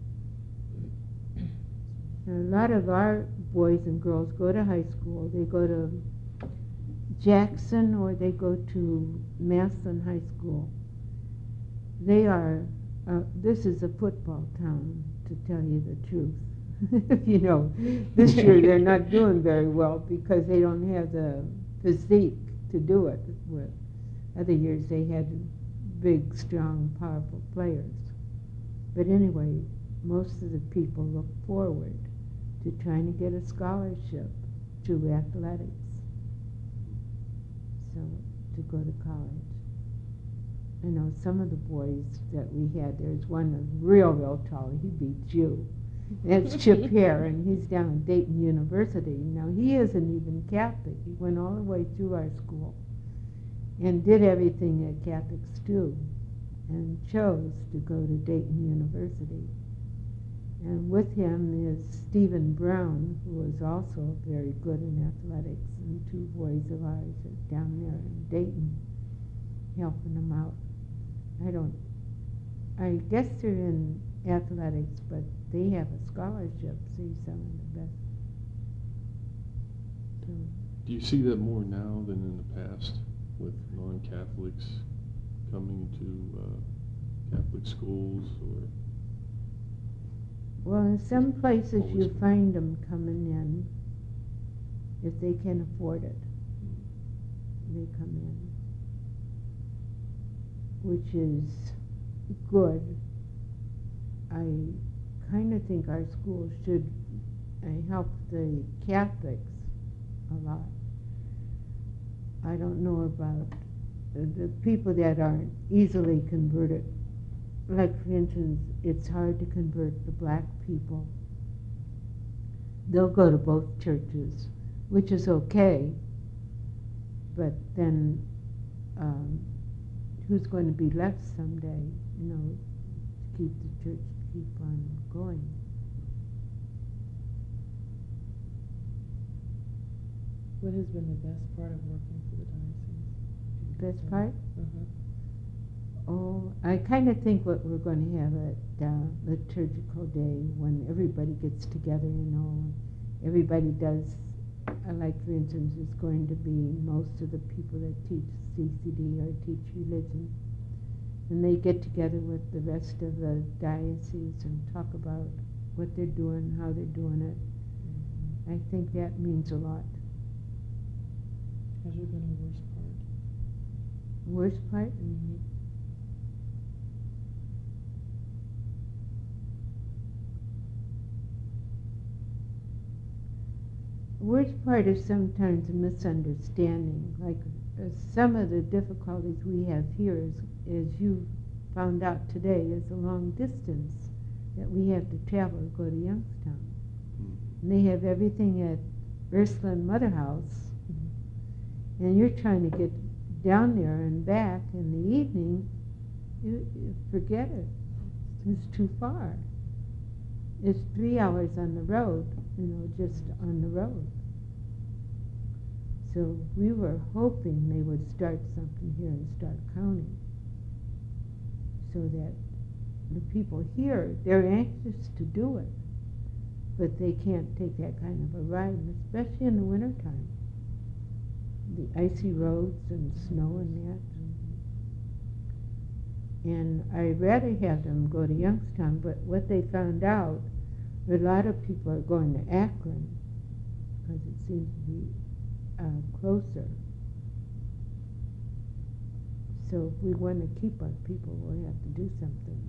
Now, a lot of our boys and girls go to high school. They go to Jackson or they go to Massillon High School. They are, uh, this is a football town, to tell you the truth. You know, this year they're not doing very well because they don't have the physique to do it with. Other years they had big, strong, powerful players. But anyway, most of the people look forward to trying to get a scholarship through athletics, so to go to college. I know some of the boys that we had, there's one that's real, real tall, he beats you. That's Chip Hare, and he's down at Dayton University. Now, he isn't even Catholic. He went all the way through our school and did everything that Catholics do and chose to go to Dayton University. And with him is Stephen Brown, who is also very good in athletics, and two boys of ours are down there in Dayton helping them out. I don't, I guess they're in athletics, but they have a scholarship, see some of the best. So, do you see that more now than in the past with non-Catholics coming to uh, Catholic schools? Or well, in some places Always you been. find them coming in if they can afford it. They come in, which is good. I kind of think our schools should uh, help the Catholics a lot. I don't know about the, the people that aren't easily converted. Like, for instance, it's hard to convert the black people. They'll go to both churches, which is okay, but then um, who's going to be left someday, you know, to keep the church keep on going. What has been the best part of working for the diocese? Best part? Uh-huh. Oh, I kind of think what we're going to have at uh, Liturgical Day, when everybody gets together, you know, everybody does uh, like for instance, is going to be most of the people that teach C C D or teach religion. And they get together with the rest of the diocese and talk about what they're doing, how they're doing it. Mm-hmm. I think that means a lot. Has there been a worse part? Worst part? Mm-hmm. Worst part is sometimes a misunderstanding. Like uh, some of the difficulties we have here is, as you found out today, is a long distance that we have to travel to go to Youngstown. Mm. And they have everything at Ursuline Mother House, Mm-hmm. and you're trying to get down there and back in the evening. You, you forget it. It's too far. It's three hours on the road, you know, just on the road. So we were hoping they would start something here in Stark County, so that the people here, they're anxious to do it, but they can't take that kind of a ride, and especially in the wintertime. The icy roads and snow and that. And I'd rather have them go to Youngstown, but what they found out, a lot of people are going to Akron, because it seems to be uh, closer. So if we want to keep our people, we'll have to do something.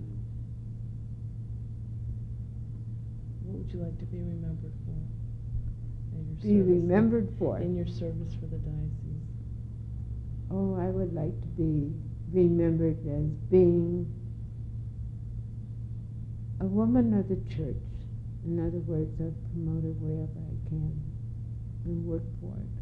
What would you like to be remembered for? In your Be service- remembered for. In your service for the diocese. Oh, I would like to be remembered as being a woman of the church. In other words, I promote it wherever I can and work for it.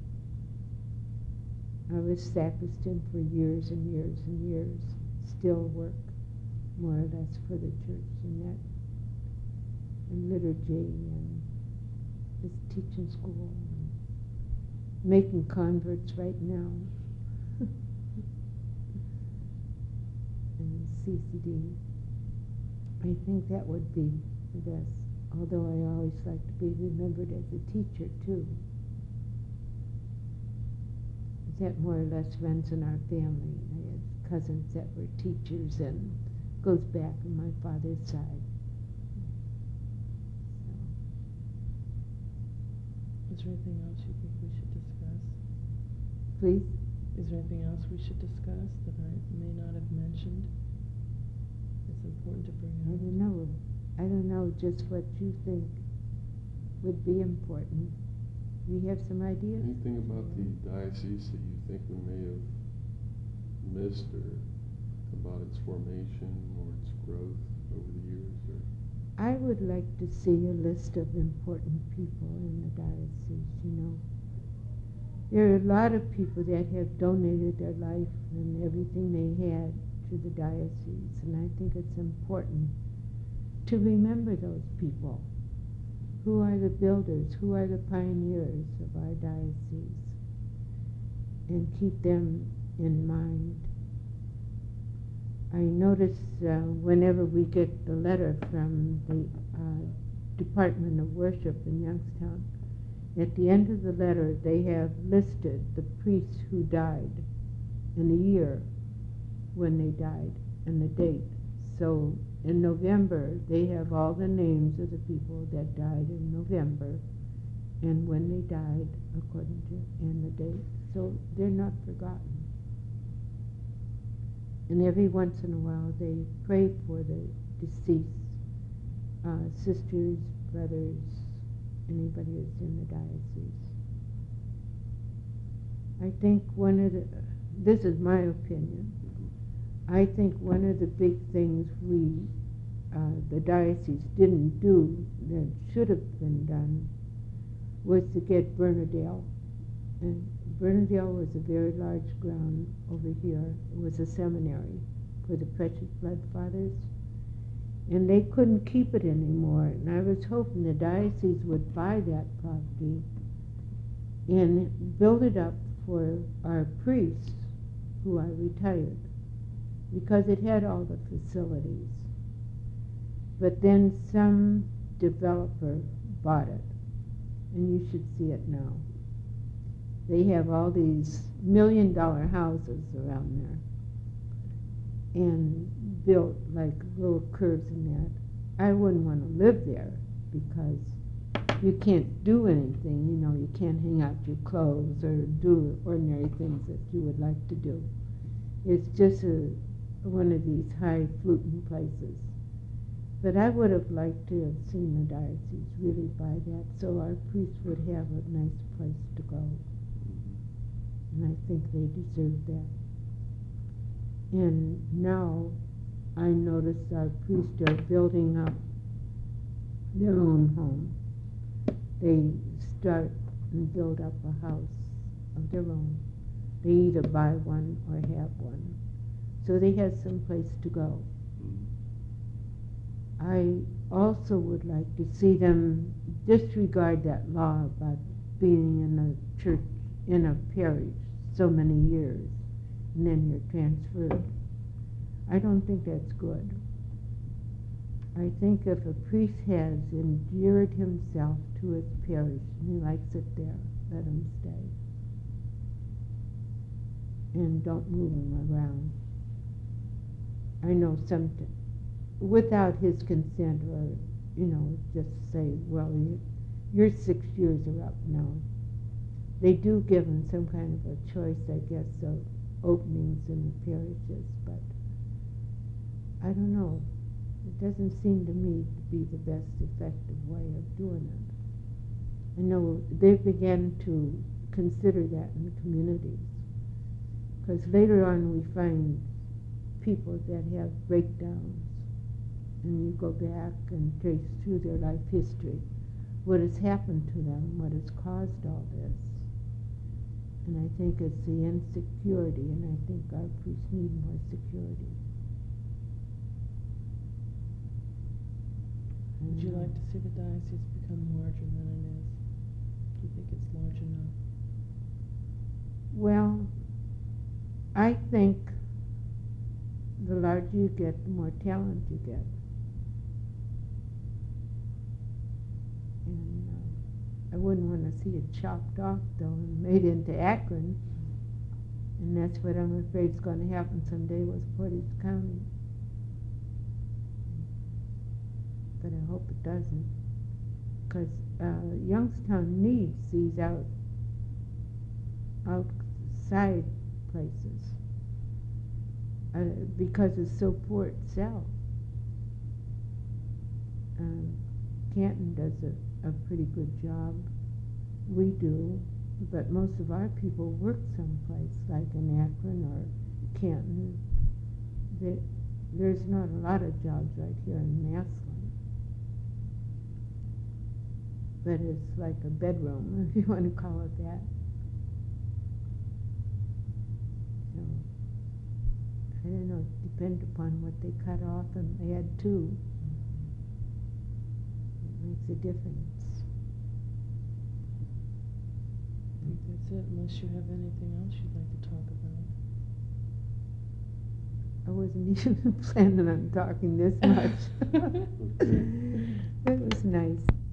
I was sacristan for years and years and years, still work more or less for the church in that, and liturgy and this teaching school, and making converts right now. And C C D. I think that would be the best, although I always like to be remembered as a teacher too. That more or less runs in our family. I had cousins that were teachers, and goes back on my father's side. So. Is there anything else you think we should discuss? Please? Is there anything else we should discuss that I may not have mentioned? It's important to bring I up. don't know. I don't know just what you think would be important. Do you have some ideas? Anything about the diocese that you think we may have missed, or about its formation or its growth over the years? Or I would like to see a list of important people in the diocese, you know. There are a lot of people that have donated their life and everything they had to the diocese, and I think it's important to remember those people. Who are the builders? Who are the pioneers of our diocese? And keep them in mind. I notice uh, whenever we get the letter from the uh, Department of Worship in Youngstown, at the end of the letter they have listed the priests who died and the year when they died and the date. So in November they have all the names of the people that died in November and when they died according to and the date. So they're not forgotten. And every once in a while they pray for the deceased, uh, sisters, brothers, anybody who's in the diocese. I think one of the, this is my opinion, I think one of the big things we, uh, the diocese didn't do that should have been done was to get Bernardale. And Bernardale was a very large ground over here. It was a seminary for the Precious Blood Fathers. And they couldn't keep it anymore. And I was hoping the diocese would buy that property and build it up for our priests who are retired, because it had all the facilities. But then some developer bought it, and you should see it now. they have all these million dollar houses around there and built like little curves in that. I wouldn't want to live there because you can't do anything, you know, you can't hang out your clothes or do ordinary things that you would like to do. It's just a, one of these high-fluting places. But I would have liked to have seen the diocese really buy that so our priests would have a nice place to go. And I think they deserve that. And now I notice our priests are building up their own home. They start and build up a house of their own. They either buy one or have one. So they have some place to go. I also would like to see them disregard that law about being in a church, in a parish, so many years, and then you're transferred. I don't think that's good. I think if a priest has endeared himself to his parish and he likes it there, let him stay. And don't move him around. I know something, without his consent, or, you know, just say, well, you, your six years are up now. They do give him some kind of a choice, I guess, of openings in the parishes, but I don't know. It doesn't seem to me to be the best effective way of doing it. I know they began to consider that in the communities, because later on we find people that have breakdowns, and you go back and trace through their life history what has happened to them, what has caused all this. And I think it's the insecurity, and I think our priests need more security. Would you like to see the diocese become larger than it is? Do you think it's large enough? Well, I think the larger you get, the more talent you get. And uh, I wouldn't want to see it chopped off, though, and made into Akron. And that's what I'm afraid is going to happen someday with Portage County. But I hope it doesn't, because uh, Youngstown needs these out, outside places, uh, because it's so poor itself. Um, Canton does a, a pretty good job. We do, but most of our people work someplace, like in Akron or Canton. They, there's not a lot of jobs right here in Massillon. But it's like a bedroom, if you want to call it that. So, I don't know, it depends upon what they cut off and add to. It makes a difference. I think that's it, unless you have anything else you'd like to talk about. I wasn't even planning on talking this much. Okay. It was nice.